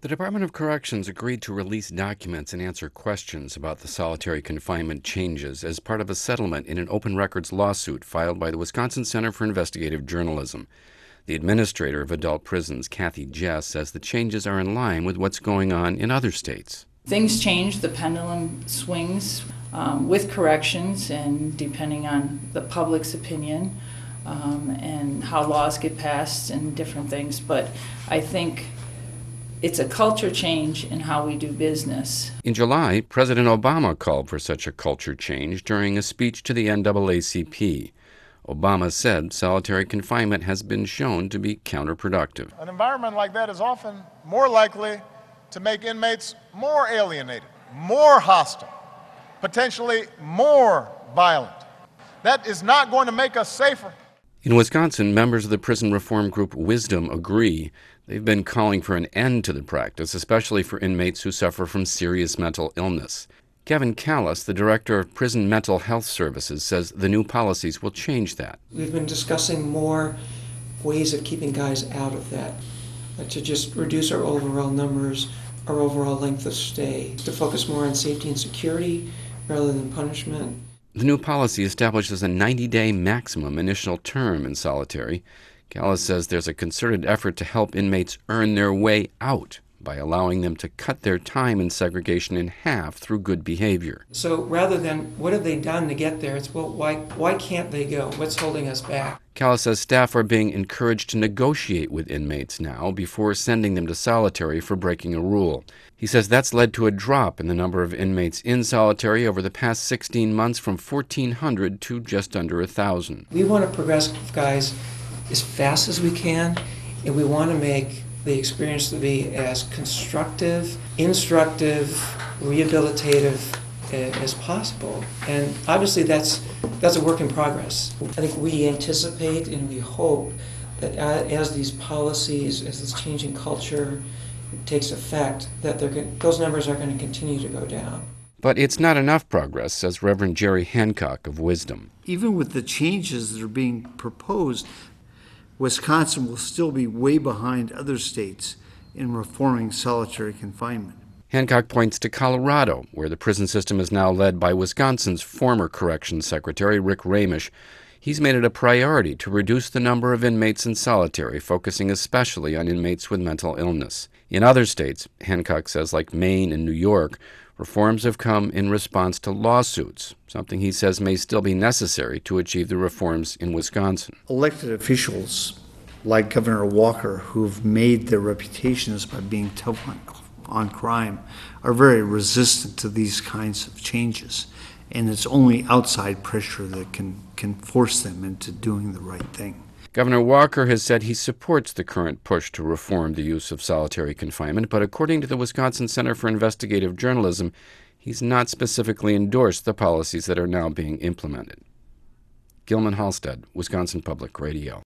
The Department of Corrections agreed to release documents and answer questions about the solitary confinement changes as part of a settlement in an open records lawsuit filed by the Wisconsin Center for Investigative Journalism. The administrator of adult prisons, Kathy Jess, says the changes are in line with what's going on in other states. Things change, the pendulum swings with corrections and depending on the public's opinion and how laws get passed and different things. But I think it's a culture change in how we do business. In July, President Obama called for such a culture change during a speech to the NAACP. Obama said solitary confinement has been shown to be counterproductive. An environment like that is often more likely to make inmates more alienated, more hostile, potentially more violent. That is not going to make us safer. In Wisconsin, members of the prison reform group Wisdom agree. They've been calling for an end to the practice, especially for inmates who suffer from serious mental illness. Kevin Callis, the director of Prison Mental Health Services, says the new policies will change that. We've been discussing more ways of keeping guys out of that, to just reduce our overall numbers, our overall length of stay, to focus more on safety and security rather than punishment. The new policy establishes a 90-day maximum initial term in solitary. Callis says there's a concerted effort to help inmates earn their way out by allowing them to cut their time in segregation in half through good behavior. So rather than what have they done to get there, it's, well, why can't they go? What's holding us back? Callis says staff are being encouraged to negotiate with inmates now before sending them to solitary for breaking a rule. He says that's led to a drop in the number of inmates in solitary over the past 16 months from 1,400 to just under 1,000. We want to progress guys as fast as we can, and we want to make the experience to be as constructive, instructive, rehabilitative as possible. And obviously that's a work in progress. I think we anticipate and we hope that as these policies, as this changing culture takes effect, that those numbers are going to continue to go down. But it's not enough progress, says Reverend Jerry Hancock of Wisdom. Even with the changes that are being proposed, Wisconsin will still be way behind other states in reforming solitary confinement. Hancock points to Colorado, where the prison system is now led by Wisconsin's former Corrections Secretary, Rick Ramish. He's made it a priority to reduce the number of inmates in solitary, focusing especially on inmates with mental illness. In other states, Hancock says, like Maine and New York, reforms have come in response to lawsuits, something he says may still be necessary to achieve the reforms in Wisconsin. Elected officials like Governor Walker, who've made their reputations by being tough on crime, are very resistant to these kinds of changes. And it's only outside pressure that can force them into doing the right thing. Governor Walker has said he supports the current push to reform the use of solitary confinement, but according to the Wisconsin Center for Investigative Journalism, he's not specifically endorsed the policies that are now being implemented. Gilman Halstead, Wisconsin Public Radio.